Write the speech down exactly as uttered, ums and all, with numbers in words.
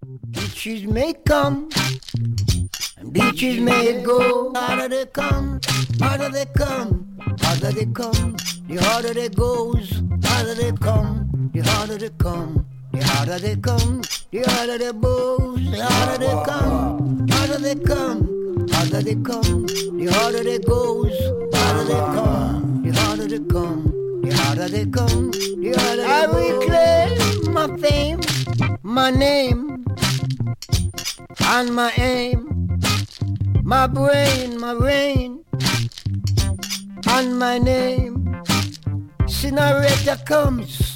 Beaches may come, and beaches may go. Harder they come, harder they come, harder they come. The harder they goes, harder they come, the harder they come. The harder they come, the harder they bows. The harder they come, harder they come, harder they come. The harder they goes, harder they come, the harder they come. The harder they come, the harder they I reclaim my fame, my name, and my aim, my brain, my brain, and my name. Scenario comes.